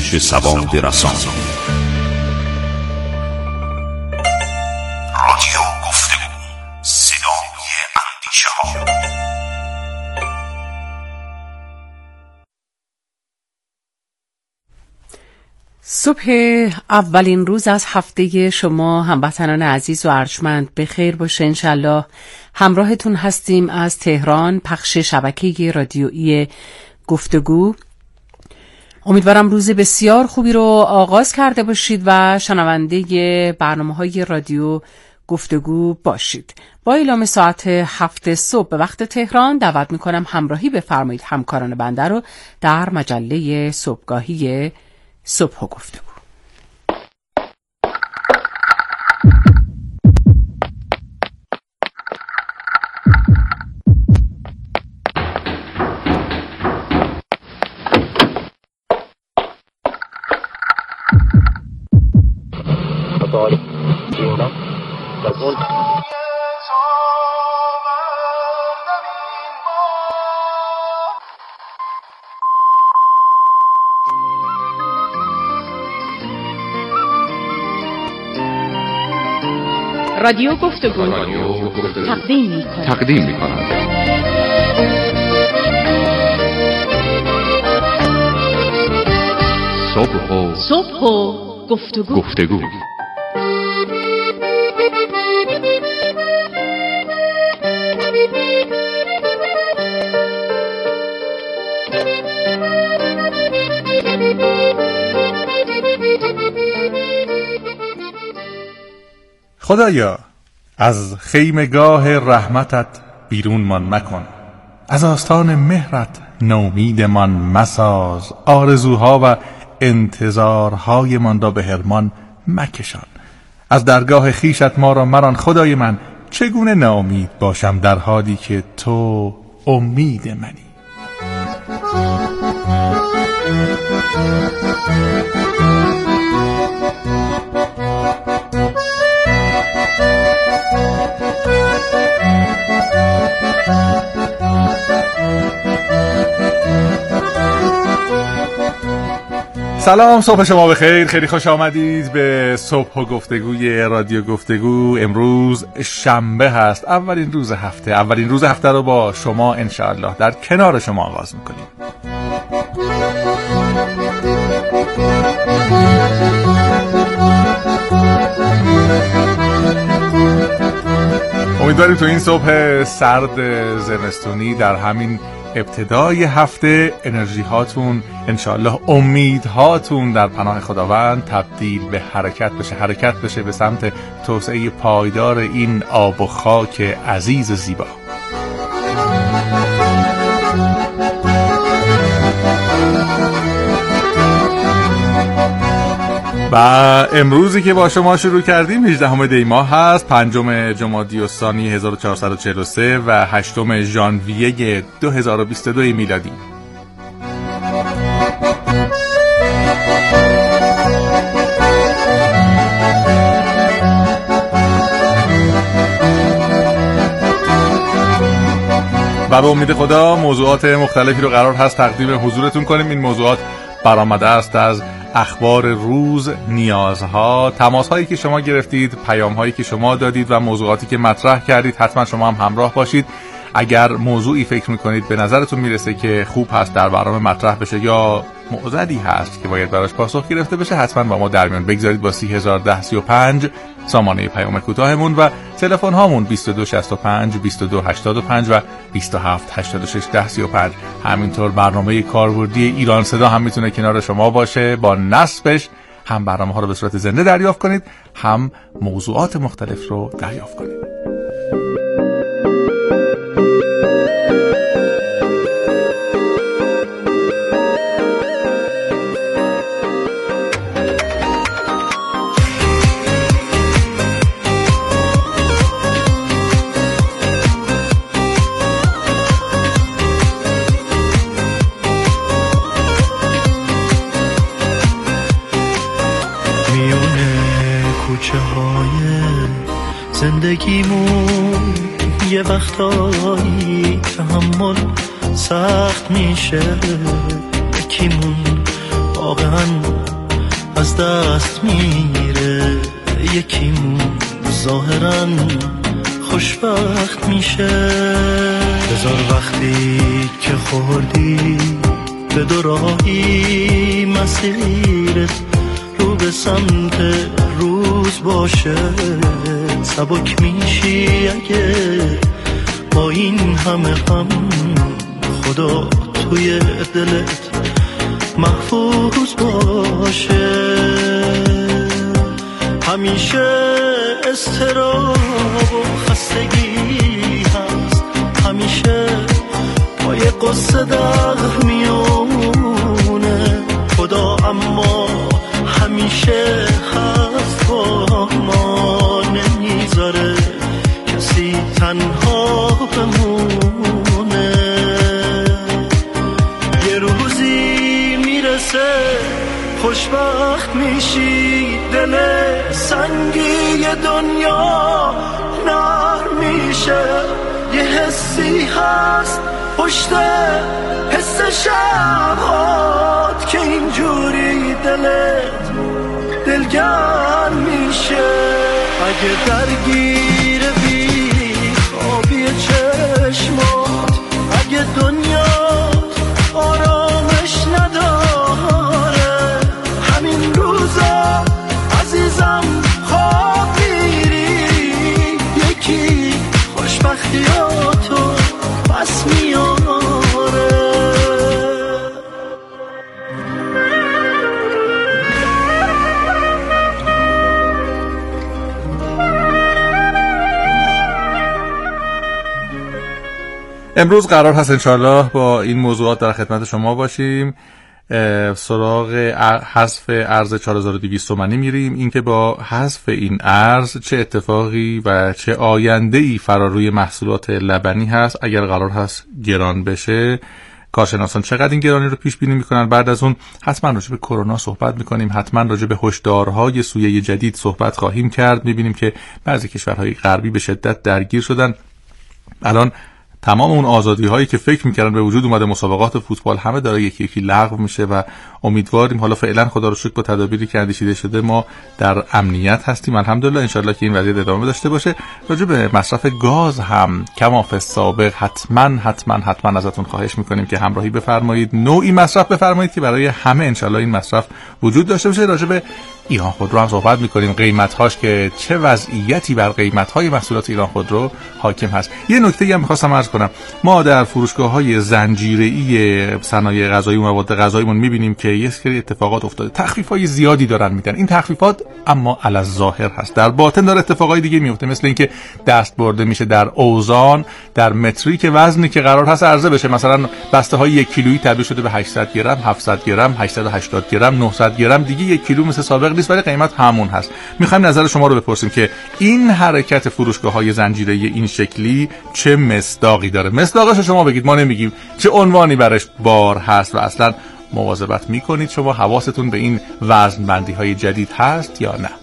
آموزش سواد رسان. رادیو گفتگو، صدای اندیشه ها. صبح اولین روز از هفته شما هموطنان عزیز و ارجمند بخیر باشه. انشالله همراهتون هستیم از تهران، پخش شبکه رادیویی گفتگو. امیدوارم روز بسیار خوبی رو آغاز کرده باشید و شنونده برنامه‌های رادیو گفتگو باشید. با اعلام ساعت 7 صبح به وقت تهران دعوت می‌کنم همراهی بفرمایید همکاران بنده رو در مجله صبحگاهی صبح و گفتگو. رادیو گفتگو تقدیم می‌کند. صبح و گفتگو. خدایا از خیمگاه رحمتت بیرونمان مکن، از آستان مهرت نومیدمان مساز، آرزوها و انتظارهایمان را به حرمان مکشان. از درگاه خیشت ما را مران خدای من، چگونه ناامید باشم در حالی که تو امید منی. سلام، صبح شما بخیر. خیلی خوش آمدید به صبح و گفتگوی رادیو گفتگو. امروز شنبه هست، اولین روز هفته رو با شما انشاءالله در کنار شما آغاز میکنیم. امیدواریم تو این صبح سرد زمستونی در همین ابتدای هفته انرژی هاتون انشاءالله، امیدهاتون در پناه خداوند تبدیل به حرکت بشه به سمت توسعه پایدار این آب و خاک عزیز زیبا. و امروزی که با شما شروع کردیم 18 دی ماه هست، 5 جمادی الثانی 1443 و 8 ژانویه 2022 میلادی. و به امید خدا موضوعات مختلفی رو قرار هست تقدیم حضورتون کنیم. این موضوعات برآمده است از اخبار روز، نیازها، تماس‌هایی که شما گرفتید، پیام‌هایی که شما دادید و موضوعاتی که مطرح کردید. حتما شما هم همراه باشید. اگر موضوعی فکر می‌کنید به نظرتون میرسه که خوب هست در برنامه مطرح بشه یا معضلی هست که باید براش پاسخ گرفته بشه، حتما با ما در میون بگذارید. با 3001035 سامانه پیام کوتاهمون و تلفن هامون 2265 2285 و 27861035. همینطور برنامه کاربردی ایران صدا هم میتونه کنار شما باشه. با نصبش هم برنامه ها رو به صورت زنده دریافت کنید، هم موضوعات مختلف رو دریافت کنید. زندگیمون یه وقتایی تحمل سخت میشه، یکیمون واقعا از دست میره، یکیمون ظاهرا خوشبخت میشه. بذار وقتی که خوردی به دوراهی مسیرت رو به سمت روز باشه، سبک میشی اگه با این همه غم خدا توی دلت محفوظ باشه. همیشه اضطراب و خستگی هست، همیشه با یه قصه در میونه خدا، اما همیشه هست با ما، نمیذاره کسی تنها بمونه. یه روزی میرسه خوشبخت میشی، دل سنگی دنیا نرم میشه. یه حسی هست پشت حس شبات که اینجوری دلت دلگرم میشه. اگه درگیر بی خوابی چشمات، اگه دنیات آرامش نداره، همین روزا عزیزم خواب میری، یکی خوشبختیاتو پس میاره. امروز قرار هست انشاءالله با این موضوعات در خدمت شما باشیم. سراغ حذف ارز 4200 تومانی میریم. اینکه با حذف این ارز چه اتفاقی و چه آینده‌ای فراروی محصولات لبنی هست اگر قرار هست گران بشه. کارشناسان چقدر این گرانی رو پیش بینی میکنن. بعد از اون حتما راجع به کرونا صحبت میکنیم، حتما راجع به هشدارهای سویه جدید صحبت خواهیم کرد. میبینیم که بعضی کشورهای غربی به شدت درگیر شدن. الان تمام اون آزادی هایی که فکر میکردن به وجود اومده، مسابقات فوتبال همه داره یکی یکی لغو میشه و امیدواریم حالا فعلا خدا رو شکر با تدابیری که اندیشیده شده ما در امنیت هستیم الحمدلله، انشالله که این وضعیت ادامه داشته باشه. راجع به مصرف گاز هم کما فی السابق حتما ازتون خواهش میکنیم که همراهی بفرمایید، نوعی مصرف بفرمایید که برای همه انشالله این مصرف وجود داشته باشه. راجع به ایران خودرو هم صحبت میکنیم، قیمت‌هاش که چه وضعیتی بر قیمت‌های محصولات ایران خودرو حاکم هست. یه نکته‌ای هم می‌خواستم عرض کنم، ما در فروشگاه‌های زنجیره‌ای صنایع غذایی و مواد غذاییمون می‌بینیم که یه سری اتفاقات افتاده، تخفیف‌های زیادی دارن میدن. این تخفیفات اما علی الظاهر هست، در باطن داره اتفاقای دیگه میفته، مثل اینکه دست برده میشه در اوزان، در متری که وزنی که قرار هست عرضه بشه، مثلا بسته‌های 1 کیلویی تبدیل شده به 800 گرم، 700 گرم، 880 گرم، 900 گرم، دیگه 1 کیلو مثل سابق نیست ولی قیمت همون هست. میخوایم نظر شما رو بپرسیم که این حرکت فروشگاه‌های زنجیره‌ای این شکلی چه مصداقی داره؟ مصداقش شما بگید، ما نمیگیم. چه عنوانی برش بار هست و اصلا مواظبت میکنید شما؟ حواستون به این وزن‌بندی‌های جدید هست یا نه؟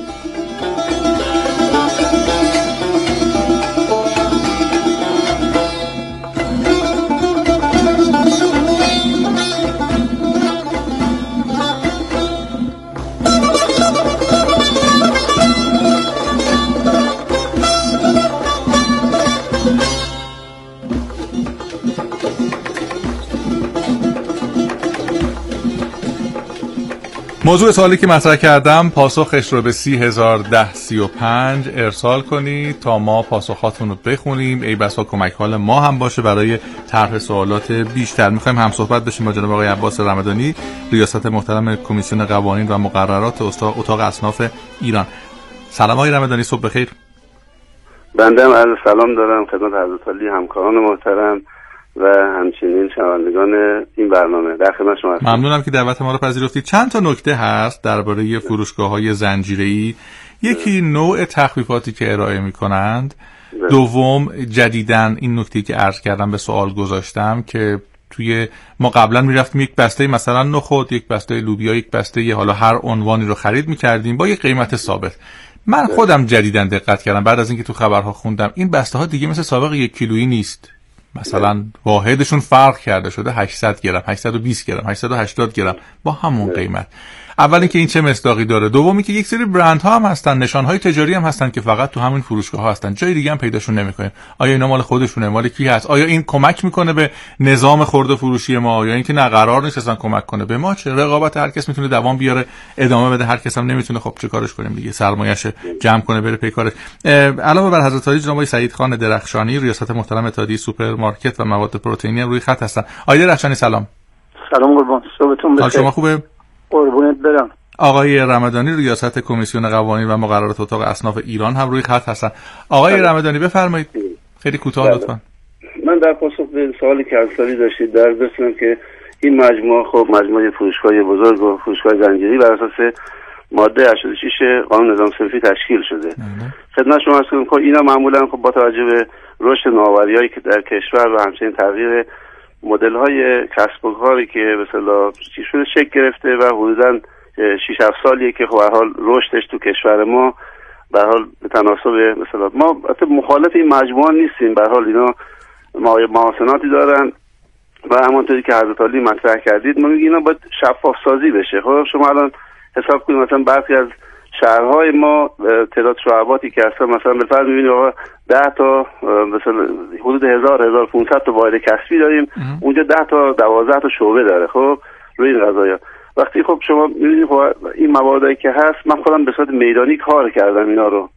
موضوع سوالی که مطرح کردم، پاسخش رو به 301035 ارسال کنید تا ما پاسخاتون رو بخونیم. ای بسا کمک حال ما هم باشه برای طرح سوالات بیشتر. میخوایم هم صحبت بشیم با جناب آقای عباس رمضانی، ریاست محترم کمیسیون قوانین و مقررات اتاق اصناف ایران. سلام آقای رمضانی، صبح بخیر. بنده هم عرض سلام دارم خدمت حضرت عالی، همکاران محترم و همچنین شنوندگان این برنامه. در خدمت شما هستم. ممنونم که دعوت ما رو پذیرفتید. چند تا نکته هست درباره فروشگاه‌های زنجیره‌ای. یکی نوع تخفیفاتی که ارائه می‌کنند. دوم جدیداً این نکته که عرض کردم به سوال گذاشتم که توی ما قبلا میرفتیم یک بسته مثلا نخود، یک بسته لوبیا، یک بسته حالا هر عنوانی رو خرید می‌کردیم با یک قیمت ثابت. من خودم جدیداً دقت کردم بعد از اینکه تو خبرها خوندم این بسته ها دیگه مثل سابق 1 کیلویی نیست. مثلا واحدشون فرق کرده شده 800 گرم، 820 گرم، 880 گرم با همون قیمت. اول اینکه این چه مصداقی داره، دومی که یک سری برندها هم هستن، نشانهای تجاری هم هستن که فقط تو همین فروشگاه ها هستن، جای دیگه هم پیداشون نمی‌کنیم. آیا اینا مال خودشونه، مال کی هست؟ آیا این کمک میکنه به نظام خرده فروشی ما یا اینکه نه قرار نیست اصلا کمک کنه به ما؟ چه رقابت هر کس میتونه دوام بیاره ادامه بده، هر کس هم نمیتونه. خب چه کارش کنیم دیگه، سرمایه‌اش جمع کنه بره پی کارش. علاوه بر حضرت عالی جناب سعید خان درخشانی ریاست محترم اتحادیه سوپرمارکت و مواد پروتئینی هم روی خط هستن. آقای درخشانی سلام. سلام قربان، صبحتون بخیر. شما خوبه؟ قربونت برم. آقای رمضانی ریاست کمیسیون قوانین و مقررات اتاق اصناف ایران هم روی خط هستن. آقای رمضانی بفرمایید، خیلی کوتاه لطفا. من در پاسخ به سوالی که انصاری داشتید در بسیارم که این مجموعه خب مجموعه فروشگاه بزرگ و فروشگاه زنجیری بر اساس ماده 86 قانون نظام صنفی تشکیل شده. خدمت شما عرض کنم که اینا معمولا خب با توجه به رشد نوآوری‌هایی که در کشور و همچنین تغییر مدل‌های کسب و کاری که به اصطلاح چیزشون شکل گرفته و حدوداً 6-7 سالیه که خب به هر حال رشدش تو کشور ما به هر حال به تناسب مثلا ما مخالف این مجموعه نیستیم، به هر حال اینا محاسناتی دارن و همونطوری که حضرت عالی مطرح کردید ما میگیم اینا باید شفاف سازی بشه. خب شما الان حساب کنید مثلا برخی از شهرهای ما تعداد شعباتی که هستن مثلا به فرض می‌بینید آقا 10 تا مثلا حدود 1500 تا واحد کسبی داریم، اونجا 10 تا 12 تا شعبه داره. خب روی این قضايا وقتی خب شما می‌بینید خب این موادی که هست، من خودم به صورت میدانی کار کردم اینا رو.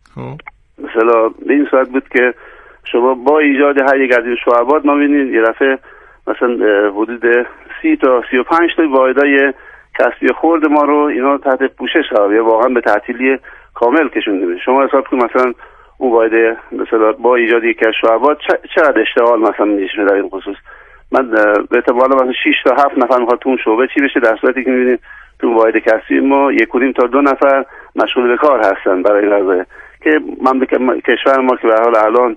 مثلا به این صورت بود که شما با ایجاد هر یک از این شعبات ما می‌بینید یه دفعه مثلا حدود 30 تا 35 تا واحدای کسبی خرد ما رو اینا تحت پوشش قرار یا واقعا به تعطیلی کامل کشونده میشه. شما حساب کنید مثلا اون واحد مثلا با ایجاد یک از شعبات چقدر اشتغال مثلا میشه در این خصوص. من به اعتبار مثلا 6 تا 7 نفر میخواد تو اون شعبه چی بشه، در صورتی که میبینید تو واحد کسبی ما 1.5 تا 2 نفر مشغول به کار هستن برای این قضیه که کشور ما که به هر حال الان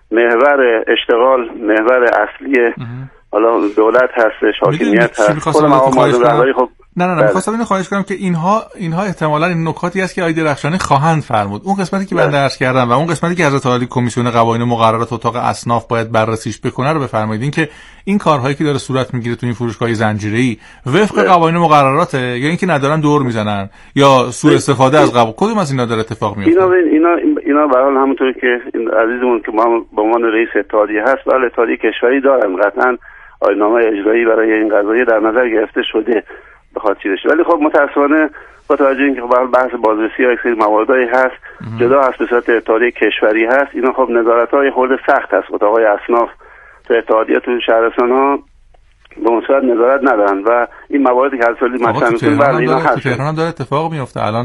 محور اشتغال محور اصلی حالا دولت هستش، حاکمیت هست، خود مقام رهبری. خب نه می‌خواستم اینو خواهش کنم که اینها احتمالاً این نکاتی است که آقای درخشانی خواهند فرمود. اون قسمتی که بنده عرض کردم و اون قسمتی که حضرت عالی کمیسیون قوانین و مقررات اتاق اصناف باید بررسیش بکنه رو بفرمایید. این که این کارهایی که داره صورت میگیره تو این فروشگاه زنجیره‌ای وفق قوانین و مقرراته یا اینکه ندارن دور میزنن یا سوء استفاده از قوانین، کدوم از اینا داره اتفاق میفته؟ اینا به هر حال همونطور که این عزیزمون که ما به عنوان رئیس اتحادیه هست، بله اتحادیه کشوری دارن، قطعاً آیین‌نامه اجرایی برای این قضیه در نظر گرفته شده بخواد چی بشه. ولی خب متأسفانه با توجه اینکه خب بحث بازرسی ها یک سری مواردی هست جدا هست به صورت اتحادیه کشوری هست، اینا خب نظارت‌های خورده سخت هست. اتاقای اصناف تو اتحادیه تو شهرستان‌ها به اون صورت نظارت ندارن و این مواردی که حضرت عالی مطرح می‌کنن بله اینا هست. تهران هم داره اتفاق میفته الان.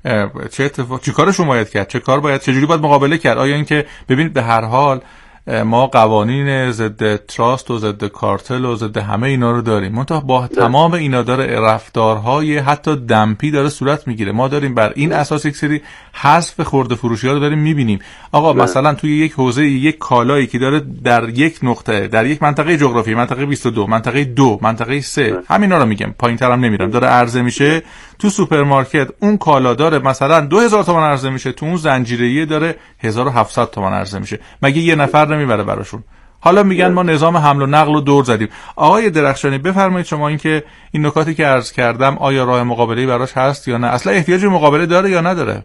چه کارشون باید کرد؟ چجوری باید مقابله کرد؟ آیا اینکه ببینید به هر حال ما قوانین ضد تراست و ضد کارتل و ضد همه اینا رو داریم، منتها با تمام اینا داره رفتارهای حتی دمپی داره صورت میگیره. ما داریم بر این اساس یک سری حذف خرده فروشی ها رو داریم میبینیم. آقا مثلا توی یک حوزه یک کالایی که داره در یک نقطه در یک منطقه جغرافیایی، منطقه 22 منطقه 2 منطقه 3 همینا رو میگم، پایین‌تر هم نمیرم، داره عرضه میشه تو سوپرمارکت، اون کالا داره مثلا 2000 تومان عرضه میشه، تو اون زنجیره‌ای داره 1700 تومان عرضه میشه، مگه یه نفر نمیبره براشون؟ حالا میگن ما نظام حمل و نقل رو دور زدیم. آقای درخشانی بفرمایید شما اینکه این نکاتی که عرض کردم آیا راه مقابله‌ای براش هست یا نه؟ اصلا احتیاج به مقابله داره یا نداره؟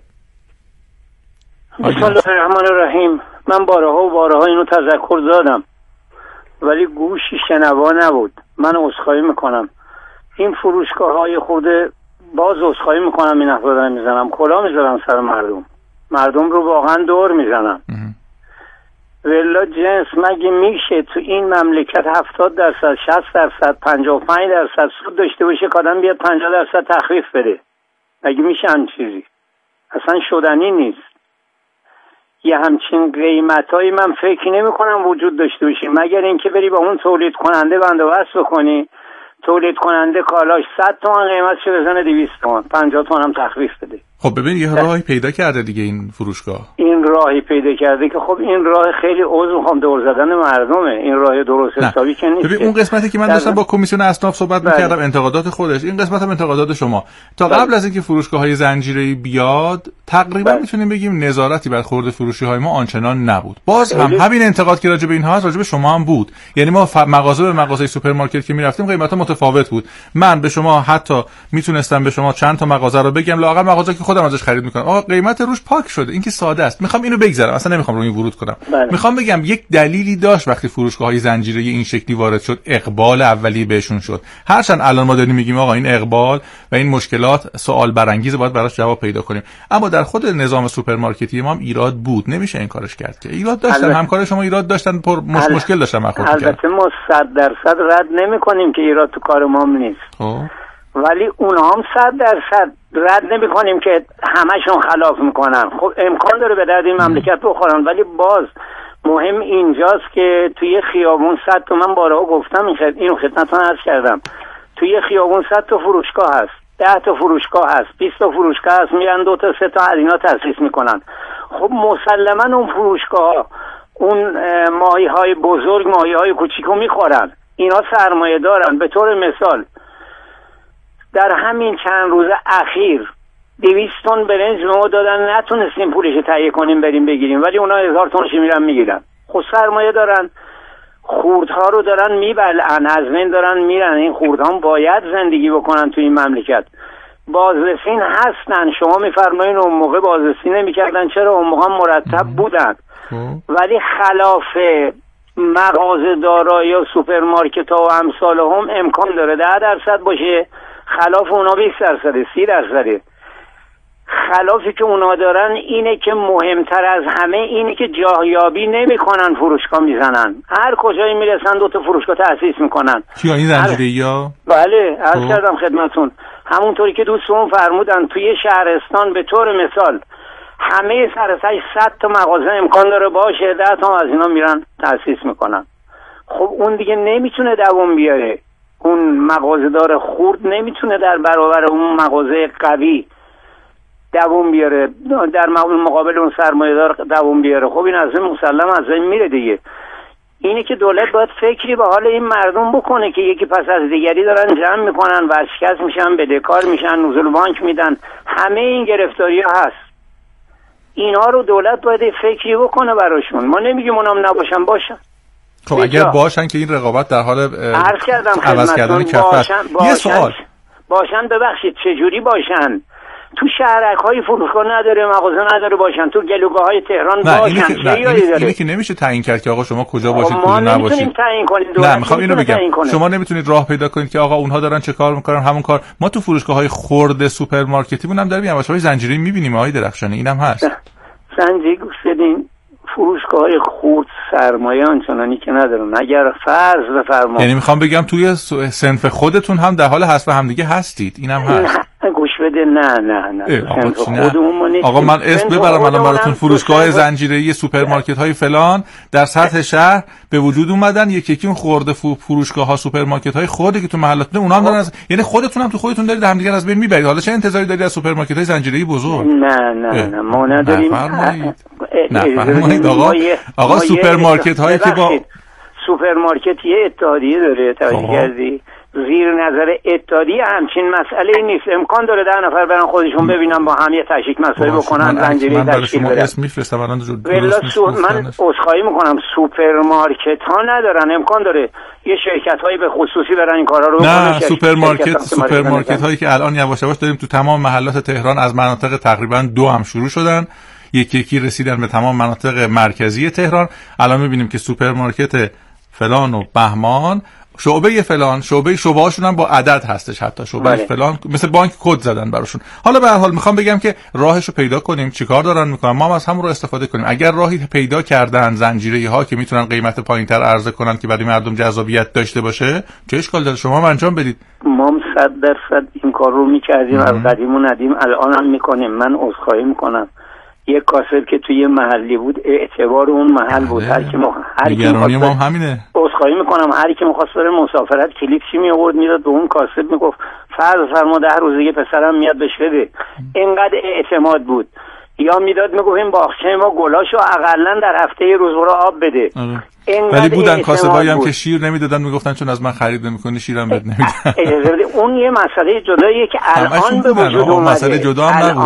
بسم الله الرحمن الرحیم. من بارها اینو تذکر دادم ولی گوشی شنوا نبود. من عذرخواهی میکنم. این فروشگاه‌های خورده باز عذرخواهی میکنم، این حرفا دارم میزنم، کلا میذارم سر مردم رو واقعا دور میزنم. ولا جنس مگه میشه تو این مملکت 70%، 60%، 55% سود داشته باشه که آدم بیاد 50% تخفیف بده؟ مگه میشه همچین چیزی؟ اصلا شدنی نیست. یه همچین قیمتایی من فکر نمی کنم وجود داشته باشه مگر اینکه بری با اون تولید کننده بند و بست بکنی، تولید کننده کالاش 100 تومن قیمتش بزنه 200 تومن، 50 تومن هم تخفیف بده. خب ببین یه راهی پیدا کرده دیگه این فروشگاه. این راهی پیدا کرده که خب این راه خیلی عضو میخوام دور زدن مردمه، این راه درست حسابی که نیست. ببین اون قسمتی که من داشتم با کمیسیون اصناف صحبت می‌کردم انتقادات خودش، این قسمت هم انتقادات شما. تا قبل از اینکه فروشگاه‌های زنجیره‌ای بیاد تقریبا میتونیم بگیم نظارتی بر خرده فروشی های ما آنچنان نبود. باز هم همین انتقاد که راجع به اینها هست راجع به شما هم بود. یعنی ما مغازه به مغازه سوپرمارکت که میرفتیم قیمتا متفاوت بود. من به شما حتی میتونستم به شما چند تا مغازه رو بگم، لااقل مغازه‌ای که خودم ازش خرید میکنم آقا قیمت روش پاک شده، این که ساده است. میخوام اینو بگذرم، اصلا نمیخوام روی این ورود کنم. میخوام بگم یک دلیلی داشت وقتی فروشگاه‌های زنجیره‌ای این شکلی وارد شد، اقبال اولیه بهشون شد. هرچند الان ما داریم میگیم آقا این اقبال و این مشکلات سوال برانگیزه، باید براش جواب پیدا کنیم، اما در خود نظام سوپرمارکتی ما هم ایراد بود، نمیشه انکارش کرد که ایراد داشتن. همکار شما ایراد داشتن، مشکل داشتن. البته ما 100% رد نمی‌کنیم که ایراد تو کار ما نیست، ولی اونها هم 100% رد نمی‌کنیم که همشون خلاف میکنن. خب امکان داره به درد این مملکت بخورن، ولی باز مهم اینجاست که توی خیابون 100 تا، من بارها گفتم اینو خدمتتون عرض کردم، توی خیابون 100 تا فروشگاه هست، 10 تا فروشگاه هست، 20 تا فروشگاه هست، میرن 2 تا 3 تا از اینا تأسیس میکنن. خب مسلما اون فروشگاه اون ماهی‌های بزرگ ماهی‌های کوچیکو میخورن، اینا سرمایه دارن. به طور مثال در همین چند روز اخیر 200 تن برنج به ما دادن، نتونستیم پولش تهیه کنیم بریم بگیریم، ولی اونا 1000 تنش میرن میگیرن. خب سرمایه دارن، خوردها رو دارن میبلعن، از بین دارن میرن. این خوردها باید زندگی بکنن تو این مملکت. بازرسین هستن، شما میفرمایین اون موقع بازرسی نمیکردن، چرا؟ اون موقع مرتب بودن. ولی خلاف مغازه دارا یا سوپرمارکت ها و امثال هم امکان داره 10% باشه، خلاف اونا 20%، 30%. خلافی که اونا دارن اینه که مهمتر از همه اینه که جاهیابی نمیکنن، فروشگاه میزنن، هر کجایی میرسن 2 تا فروشگاه تأسیس میکنن. کیا این زنجیره‌ای‌ها؟ بله عرض کردم خدمتتون، همونطوری که دوستمون فرمودن توی شهرستان به طور مثال همه سرتاش 100 تا مغازه امکان داره باشه، 10 تا از اینا میرن تأسیس میکنن. خب اون دیگه نمیتونه دوام بیاره، اون مغازه دار خرد نمیتونه در برابر اون مغازه قوی دوام بیاره، در مقابل اون سرمایه دار دوام بیاره. خب این از این مسلم از این میره دیگه. اینه که دولت باید فکری به حال این مردم بکنه که یکی پس از دیگری دارن جمع میکنن، ورشکست میشن، بدهکار میشن، نزول بانک میدن، همه این گرفتاری ها هست. اینها رو دولت باید فکری بکنه براشون. ما نمیگیم اونام نباشن، باشن. خب اگر باشن که این رقابت در حال عوض کردن کفت. یه سوال باشن، ببخشید چجوری باشن؟ تو شهرک‌های فروشگاه نداره، مغازه نداره باشن، تو گلوگاه‌های تهران باشن. اینی که نمیشه تعیین کرد که آقا شما کجا باشید کجا نباشید. ما نمیتونیم تعیین کنیم. نه میخوام اینو بگم، شما نمیتونید راه پیدا کنید که آقا اونها دارن چه کار میکنن، همون کار ما تو فروشگاه‌های خرد سوپرمارکتیمون هم داریم، یواش‌یواش زنجیره‌ای می‌بینیم. آقای درخشانی اینم هست. زنجیره گوش بدین، فروشگاه‌های خرد سرمایه آنچنانی که ندارن. اگر فرض بفرمایید، یعنی میخوام بگم توی صنف خودتون هم در حال حذف همدیگه هستید، اینم هست. گوش بده، نه آقا من اسم ببرم الان براتون، فروشگاه زنجیره‌ای سوپرمارکت‌های فلان در سطح شهر به وجود اومدن، یکی اون خرده فروشگاه‌ها سوپرمارکت‌های خودی که تو محلاتون اونها هم دارن یعنی خودتون هم تو خودتون دارید همدیگه از بین میبرید. حالا چه انتظاری دارید از سوپرمارکت‌های زنجیره‌ای بزرگ؟ نه ما نداریم. نفرمایید آقا سوپرمارکت‌هایی که با سوپرمارکت یه اتحادیه داره، توجه کردی؟ زیر نظر اتحادیه همچین مسئله نیست. امکان داره 10 نفر برن خودشون ببینن با هم یه تشکیل مسئله بکنن، زنجیره تشکیل بدن. اسم میفرستم الان من عذرخواهی میکنم، سوپرمارکت ها ندارن، امکان داره یه شرکت هایی به خصوصی برن این کارا رو بکنن. نه سوپرمارکت هایی که الان یواش یواش داریم تو تمام محلات تهران، از مناطق تقریبا 2 هم شروع شدن، یکی رسیدن به تمام مناطق مرکزی تهران. الان میبینیم که سوپرمارکت فلان و بهمان، شعبه فلان، شعبه‌هاشون هم با عدد هستش، حتی شعبه فلان مثل بانک کد زدن براشون. حالا به هر حال میخوام بگم که راهشو پیدا کنیم، چیکار دارن میکنن، ما هم از همون رو استفاده کنیم. اگر راهی پیدا کردن زنجیره‌ها که میتونن قیمت پایینتر عرضه کنن که برای مردم جذابیت داشته باشه، چه اشکال داره؟ شما انجام بدید. ما 100% این کار رو میکردیم، از قدیم و ندیم، الان هم میکنیم. من عذرخواهی میکنم، یک کاسب که توی محلی بود اعتبار اون محل بود. هر کی ما همینه. عذرخواهی میکنم، هر کی می‌خواست بره مسافرت کلیپشی می‌آورد میداد به اون کاسب، میگفت فرما 10 روز دیگه پسرم میاد بهش بده. اینقدر اعتماد بود. یا میداد میگفت این باغچه ما گلاشو حداقل در هفته یه روز برو آب بده. ولی بودن کاسبایی هم که شیر نمیدادن، میگفتن چون از من خرید نمی‌کنی شیرم بد نمیدن. اون یه مسئله جداییه که الان به وجود اومده. مسئله جدا هم نبود.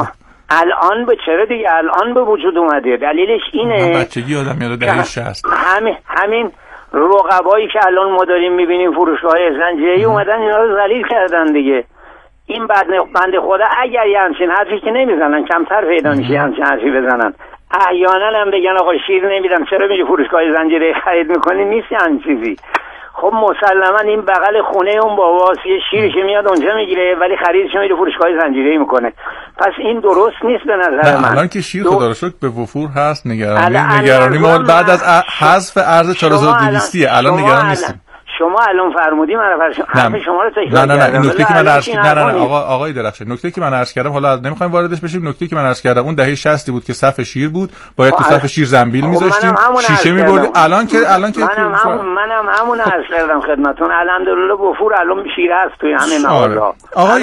الان به چرا دیگه الان به وجود اومده. دلیلش اینه بچگی آدم یاد دهه 60 همین رقبایی که الان ما داریم میبینیم فروشگاه‌های زنجیره‌ای اومدن اینا رو ذلیل کردن دیگه. این بنده خدا اگر یه همچین حرفی که نمیزنن، کمتر پیدا میشه همچین حرفی بزنن، احیانا هم بگن آقا شیر نمیدم چرا میگی فروشگاه زنجیره‌ای خرید میکنی، نیست همین چیزی. خب مسلما این بغل خونه اون باباست، یه شیری که میاد اونجا میگیره ولی خریدش میره فروشگاه زنجیره‌ای میکنه. پس این درست نیست به نظر من. الان که شیر خدا رو شکر به وفور هست، نگرانی ما بعد از حذف ارز 4200 الان نگران نیستیم. شما الان فرمودی من حرف شما رو تکرار نه این نکته که من عرض کردم آقای درخشان، نکته که من عرض کردم حالا نمیخوایم واردش بشیم، نکته که من عرض کردم اون دهه 60 بود که صف شیر بود، باید تو صف شیر زنبیل میذاشتیم، شیشه میبردیم. الان که منم همون عرض کردم خدمتتون. الحمدلله وفور الان شیر هست توی همه مغازه‌ها.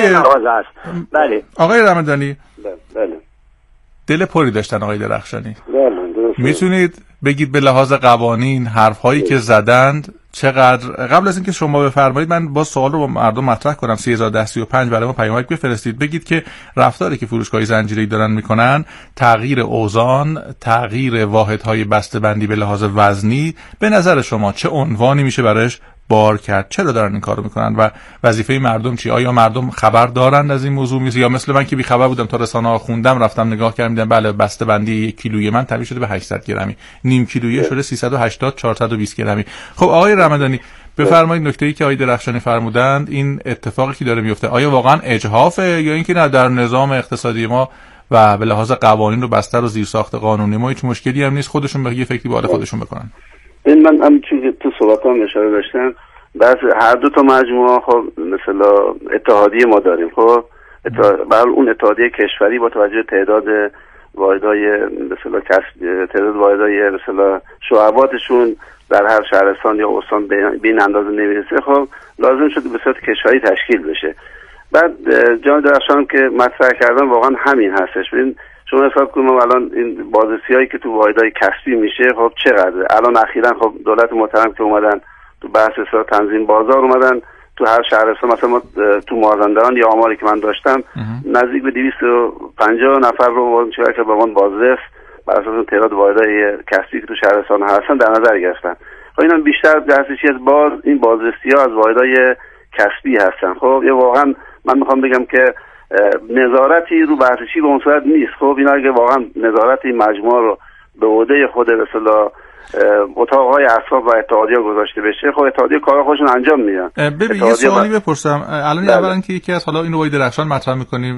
بله آقای رمضانی، بله دل پری داشتن آقای درخشانی. بله میتونید بگید به لحاظ قوانین حرف‌هایی که زدند چقدر، قبل از اینکه شما بفرمایید من با سوال رو با مردم مطرح کنم، 301035 برای ما پیامک بفرستید، بگید که رفتاری که فروشگاه‌های زنجیره‌ای دارن میکنن، تغییر اوزان، تغییر واحدهای بسته‌بندی به لحاظ وزنی، به نظر شما چه عنوانی میشه برایش بار کرد؟ چرا دارن این کارو میکنن و وظیفه مردم چی؟ آیا مردم خبر دارند از این موضوع یا مثل من که بی خبر بودم، تا رسانه‌ها خوندم رفتم نگاه کردم دیدم بله بسته‌بندی 1 کیلویی من تبدیل شده به 800 گرمی، نیم کیلویی شده 380 420 گرمی. خب آقای رمضانی بفرمایید نکته‌ای که آقای درخشانی فرمودند، این اتفاقی که داره میفته آیا واقعا اجحافه یا اینکه نه در نظام اقتصادی ما و به لحاظ قوانین و بستر و زیرساخت قانونی ما هیچ مشکلی هم نیست، خودشون به یه فکری به حال خودشون بکنن؟ این من هم تو صحبتام اشاره داشتم، بس هر دو تا مجموعه خب مثلا اتحادیه ما داریم. خب برای اون اتحادیه کشوری با توجه تعداد واحدهای مثلا تعداد واحدهای مثلا شعباتشون در هر شهرستان یا استان به این اندازه نمیرسه، خب لازم شده به صورت کشوری تشکیل بشه. بعد جناب درخشان که مطرح کردن واقعا همین هستش. ببین شما حساب کنید الان این بازرسی‌هایی که تو واحدهای کسبی میشه خب چقدره. الان اخیراً خب دولت محترم که اومدن تو بحث اصلاح تنظیم بازار اومدن تو هر شهرستان، مثلا ما تو مازندران یا آماری که من داشتم نزدیک به 250 نفر رو که به عنوان بازرس بر اساس تعداد واحدهای کسبی که تو شهرستان هستن در نظر گرفتن. خب اینا بیشتر دسترسی از این بازرسی‌ها از واحدهای کسبی هستن. خب یه واقعا من میخوام بگم که نظارتی رو بازرسی به اون صورت نیست. خب اینا اگه واقعا نظارت این مجموعه رو به عهده خود به اصطلاح اتاق‌های اصحاب و اتحادیه گذاشته بشه، خب اتحادیه کارا خودشون انجام میدن. ببین یه سوالی بپرسم الان، اولا که یکی از حالا اینو با درخشان مطرح می‌کنیم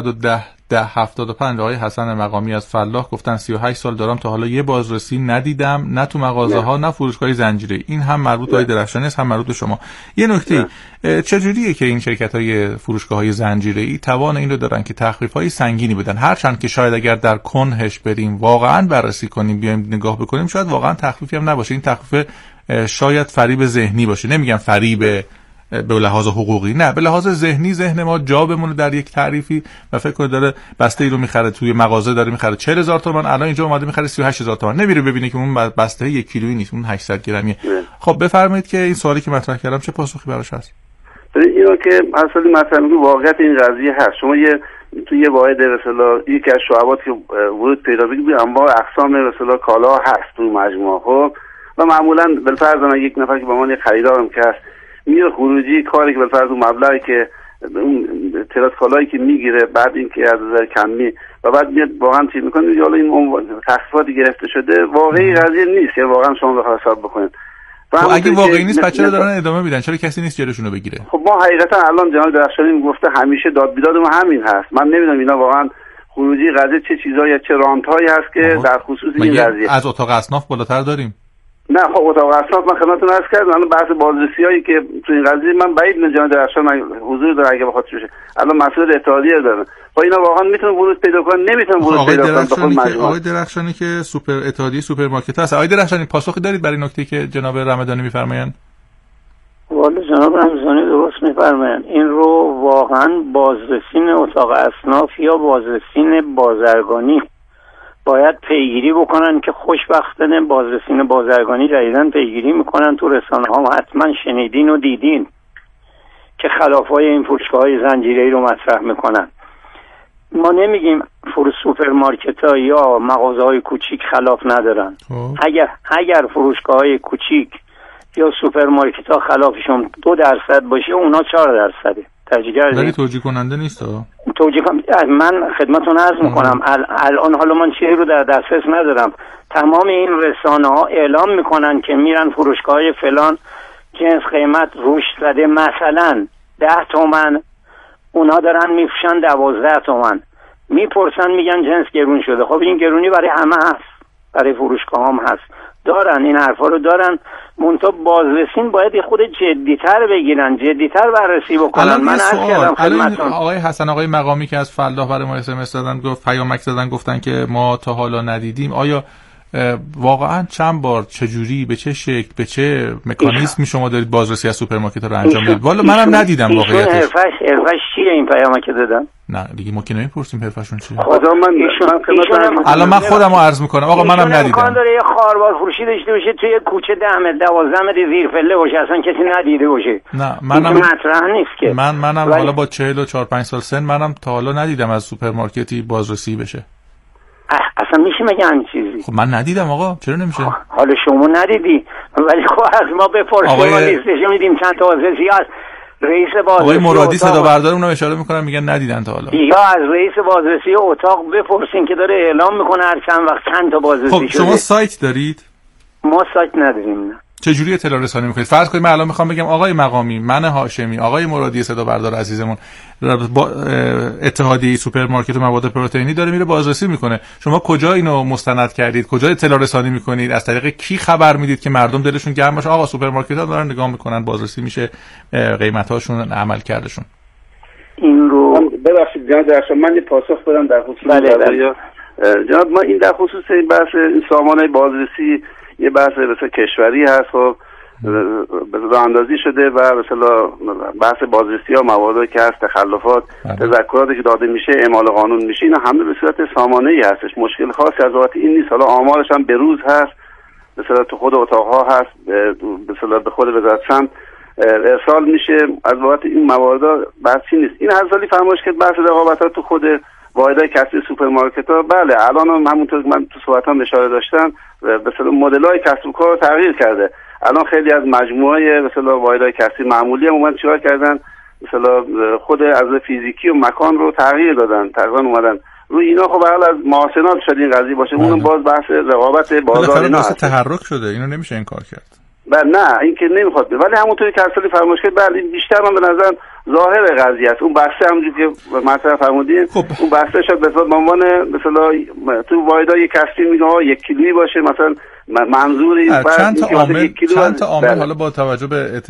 910-1075 آقای حسن مقامی از فلاح گفتن 38 سال دارم تا حالا یه بازرسی ندیدم، نه تو مغازه‌ها نه فروشگاه زنجیره‌ای. این هم مربوط به آقای درخشانی است هم مربوط به شما. یه نکته چجوریه که این شرکت‌های فروشگاه‌های زنجیره‌ای توان این رو دارن که تخفیف‌های سنگینی بدن، هرچند که شاید اگر در کنهش بریم واقعاً بررسی کنیم بیایم نگاه بکنیم شاید واقعاً تخفیفی هم نباشه، این تخفیف شاید فریب ذهنی باشه. نمیگم فریب به لحاظ حقوقی، نه به لحاظ ذهنی، ذهن ما جا بمونه در یک تعریفی و فکر کنه داره بسته ای رو میخره توی مغازه داره میخره 40000 تومان، الان اینجا اومده میخره 38000 تومان، نمیره ببینه که اون بسته 1 کیلویی نیست، اون 800 گرمیه. خب بفرمایید که این سوالی که مطرح کردم چه پاسخی براش هست؟ اینا که اصلا مثلا واقعیت این قضیه هست. شما توی یه واحد به اصطلاح یکی از شعبات که ورود پیدا بکنید انواع اقسام به اصطلاح کالا هست تو مجموعه. خب و معمولا بالفرض یک نفر که به عنوان خریدارم که هست میره خروجی کاری که بالفرض اون مبلغی که اون تعداد کالایی که میگیره بعد اینکه از نظر کمی و بعد میاد واقعا چی میکنه یا این تخفیفاتی گرفته شده، واقعی قضیه نیست. یا واقعا شما بخواید حساب بکنید خب اگه واقعی نیست بچه‌ها دارن ادامه میدن، چرا کسی نیست جلوشونو بگیره؟ خب ما حقیقتا الان جناب درخشانی میگفته همیشه داد بیداد ما همین هست. من نمیدونم اینا واقعا خروجی قضیه چه چیزایی چه رانتایی هست که در خصوص این قضیه از اتاق اصناف بالاتر داریم. نه خب اتاق اصناف من خدمتتون عرض کردم الان بحث بازرسیایی که تو این قضیه من بعید میدونم جناب درخشان حضور داره اگه بخواد بشه. الان مسئول اتحادیه داره. خب اینا واقعا میتونن ورود پیدا کنن، نمیتونن ورود پیدا کنن به خود مجموعه. آقای درخشانی که سوپر اتحادیه سوپرمارکت هست، آقای درخشانی پاسخی دارید برای نکته که جناب رمضانی میفرمایند؟ والا جناب رمضانی درست میفرمایند. این رو واقعا بازرسین اتاق اصناف یا بازرسین بازرگانی باید پیگیری بکنن که خوشبختانه بازرسین بازرگانی جدیداً پیگیری میکنن. تو رسانه ها حتما شنیدین و دیدین که خلافای این فروشگاه‌های زنجیره‌ای رو مطرح میکنن. ما نمیگیم سوپرمارکت‌ها یا مغازه‌های کوچیک خلاف ندارن. اگر فروشگاه‌های کوچیک یا سوپرمارکت‌ها خلافشون 2% باشه اونا 4%. ولی توجیه کننده نیست. من خدمتتون عرض میکنم الان حالا من چیزی رو در دسترس ندارم. تمام این رسانه‌ها اعلام میکنن که میرن فروشگاه‌های فلان جنس قیمت روش زده مثلا 10 تومن، اونا دارن میفشن 12 تومن، میپرسن میگن جنس گرون شده. خب این گرونی برای همه هست، برای فروشگاه هم هست، دارن این حرفا رو دارن. منتها بازرسین باید خود جدیتر بگیرن، جدیتر بررسی بکنن. من عرض کردم خدمتتون آقای حسن، آقای مقامی که از فلاح برای ما SMS دادن، گفت پیامک زدن گفتن که ما تا حالا ندیدیم. آیا واقعا چند بار، چجوری، به چه شکل، به چه مکانیزمی شما دارید بازرسی از سوپرمارکت رو انجام میدید؟ والا منم ندیدم واقعیتش. حرفش چیه این پیامک دادن؟ نه دیگه ما که نمیپرسیم حرفشون چیه. خدا من الان من خودم رو عرض میکنم آقا منم ندیدم. امکان داره یه خاربار فروشی داشته باشه توی کوچه 10 متر 12 متر زیر پله باشه، اصلا کسی ندیده باشه. نه منم مطرح نیست که. منم حالا با 44 5 سال سن منم تا حالا ندیدم از سوپرمارکتی بازرسی بشه. اصلا میشه مگه همین چیزی؟ خب من ندیدم آقا، چرا نمیشه؟ حالا شما ندیدی ولی خب از ما بپرسیم، ما لیستش میدیم چند تا بازرسی از رئیس بازرسی آقای مرادی صدا بردار اونم اشاره میکنن میگن ندیدن تا حالا. یا از رئیس بازرسی اتاق بپرسین که داره اعلام میکنه هر چند وقت چند تا بازرسی خب شما سایت دارید؟ ما سایت نداریم. نه. چجوری اطلاع رسانی میکنید؟ فرض کنید من الان میخوام بگم آقای مقامی، من هاشمی، آقای مرادی صدا بردار عزیزمون با اتحادیه سوپرمارکت و مواد پروتئینی داره میره بازرسی میکنه، شما کجا اینو مستند کردید؟ کجا اطلاع رسانی میکنید؟ از طریق کی خبر میدید که مردم دلشون گرم باشه آقا سوپرمارکت‌ها دارن نگاه میکنن، بازرسی میشه قیمتاشون، عمل کردشون؟ این رو ببخشید جناب درخشان، من یه پاسخ بدم در خصوص بله. جناب ما این در خصوص این بحث این سامانه بازرسی یه بحث مثلا کشوری هست، خب به اندازی شده و مثلا بحث بازرسی ها، موادی که هست، تخلفات، تذکراتی که داده میشه، اعمال قانون میشه، اینا همه به صورت سامانه‌ای هستش. مشکل خاصی از بابت این نیست. حالا آمارش هم به روز هست، مثلا تو خود اتاق‌ها هست، مثلا به خود وزارت سمت ارسال میشه. از بابت این موارد بحثی نیست. این هر سالی فرمایش کرد بحث رقابت‌ها تو خود واحدهای کسبی سوپرمارکت‌ها. بله الان هم همونطور که من تو صحبتام اشاره داشتم مثلا مدل‌های کسب و کار تغییر کرده. الان خیلی از مجموعه مثلا واحدهای کسبی معمولی هم اومدن چیکار کردن؟ مثلا خود از فیزیکی و مکان رو تغییر دادن، تقریبا اومدن روی اینا. خب حالا از محاسنات شد این قضیه باشه، اونم باز بحث رقابت بازار اینا هست. تحرک شده، اینو نمیشه انکار کرد. بله نه این که نمیخواد، ولی همونطوری که اصلی فرمایش کرد بله این بیشتر من به نظر ظاهر قضیه است. اون بحث همونجوری که مثلا فرمودین اون بحث شد به عنوان مثلا تو واحدهای کسبی میگه ها 1 کیلویی باشه، مثلا منظوری چند تا عامل حالا با توجه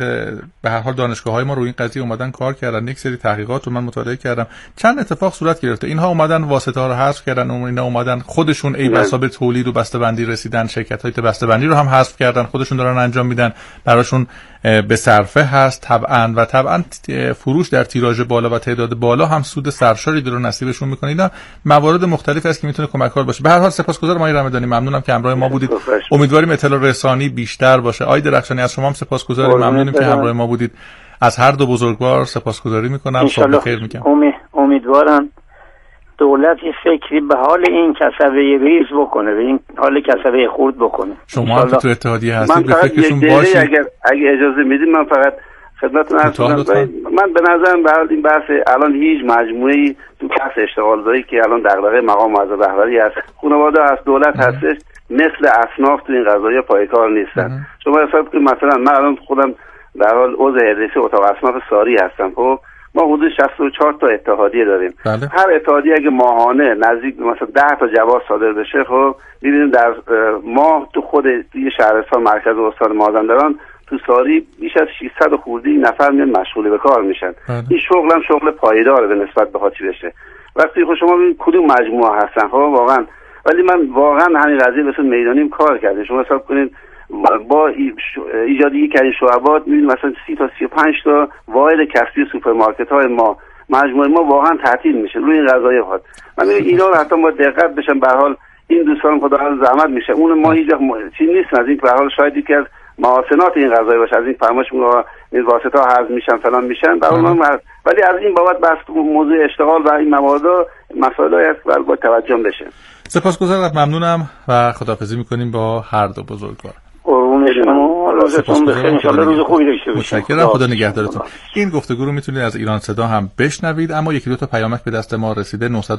به هر حال دانشگاه‌های ما روی این قضیه اومدن کار کردن، یک سری تحقیقات رو من مطالعه کردم، چند اتفاق صورت گرفته. اینها اومدن واسطه‌ها رو حذف کردن، اینا اومدن خودشون ای بسا به تولید و بسته‌بندی رسیدن، شرکت‌های بسته‌بندی رو هم حذف کردن، خودشون دارن انجام میدن، براشون به صرفه هست طبعا فروش در تیراژ بالا و تعداد بالا هم سود سرشاری رو نصیبشون میکنه. اینا موارد مختلفی است که میتونه کمک‌آور باشه. به هر حال سپاسگزارم آقای رمضانی، ممنونم که همراه ما بودید. امیدواریم اطلاع رسانی بیشتر باشه. آقای درخشانی از شما هم سپاسگزاریم، ممنونیم که همراه ما بودید. از هر دو بزرگوار سپاسگزاری میکنم. صبح خیر میگم. امیدوارم دولت یه فکری به حال این کسبه ریز بکنه، به این حال کسبه خرد بکنه. شما هم تو اتحادیه هستید به فکرشون باشید. اگه اجازه میدید من فقط خدمتتون عرض کنم، من به نظرم برای این بحث الان هیچ مجموعه‌ای تو کسب اشتغالزایی که الان دغدغه مقام معظم رهبری هست، خانواده هست، دولت هستش، مثل اصناف تو این قضايا پایکار نیستن. شما حساب کنید مثلا من الان خودم در حال عضو هیئت اتاق اصناف ساری هستم. خب ما حدود 64 تا اتحادیه داریم. بله. هر اتحادیه اگه ماهانه نزدیک مثلا 10 تا جواز صادر بشه، خب می‌بینیم در ماه تو خود یه شهرستان مرکز استان مازندران تو ساری بیش از 600 خورده نفر میان مشغول به کار میشن. این شغل هم شغل پایدار به نسبت به چی بشه. وقتی خود شما ببینید کدوم مجموعه هستن، خب واقعا ولی من واقعا همین قضیه مثلا میدانیم کار کردیم. شما حساب کنید با ایجاد یک از شعبات می‌بینید مثلا 30 تا 35 تا واحد کسبی سوپرمارکت‌های ما مجموعه ما واقعا تعطیل میشه روی این قضايا. من میگم اینا رو حتی ما دقت بشن. به هر حال این دوستان خدا زحمت میشه، اون ما هیچ چیز نیست از این. به هر حال شاید یکی از محاسنات این قضايا باشه، از این فرمایش میگه این واسطه‌ها حذف میشن فلان میشن، ولی از این بابت بحث موضوع اشتغال و این موارد مسائلی هست و با توجه بشه. سپاسگزارم، ممنونم و خداحافظی میکنیم با هر دو بزرگوار. قربون شما، روزتون بخیر، ان شاءالله روز خوبی داشته باشید. متشکرم، خدا نگهدارتون. این گفتگو رو میتونید از ایران صدا هم بشنوید، اما یکی دو تا پیامک به دست ما رسیده.